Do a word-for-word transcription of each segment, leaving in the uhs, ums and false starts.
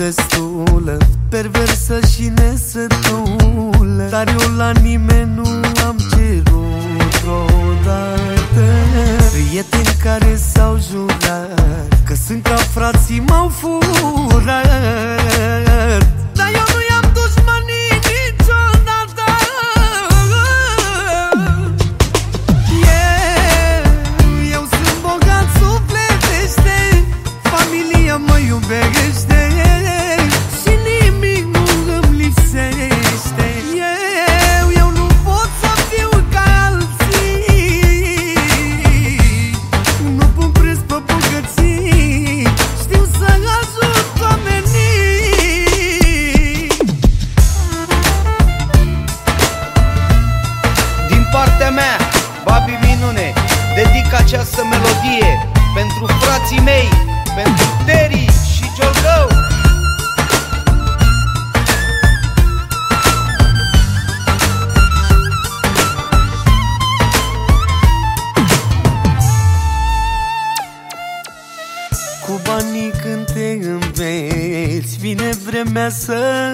destulă, perversă și nesătulă, dar eu la nimeni nu am cerut vreodată. Prieteni care s-au jurat că sunt ca frații, m-au furat, dar eu nu i-am dușmanii niciodată. Eu, eu sunt bogat sufletește, familia mă iubește și nimic nu îmi lipsește. Eu, eu nu pot să fiu ca alții, nu pun preț pe bogății, știu să ajut oamenii. Din partea mea, Babi Minune, dedic această melodie pentru frații mei, pentru Terry și Giorgău. Cu banii când te înveți, vine vremea să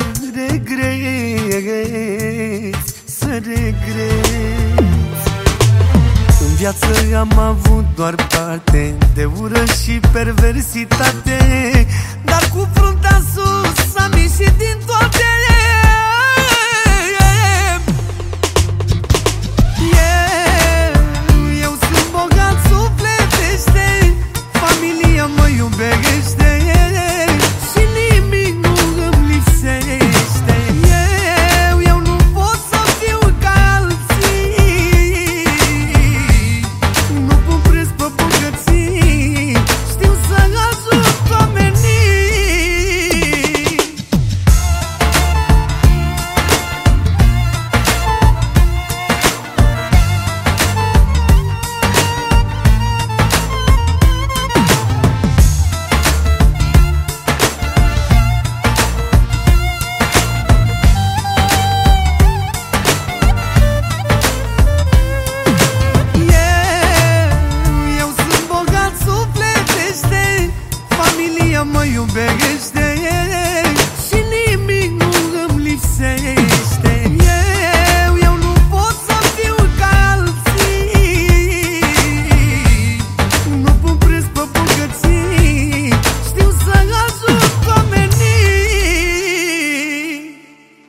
regreți, să regreți. În viață am avut doar parte de ură și perversitate, dar cu fruntea sus am ieșit din toate.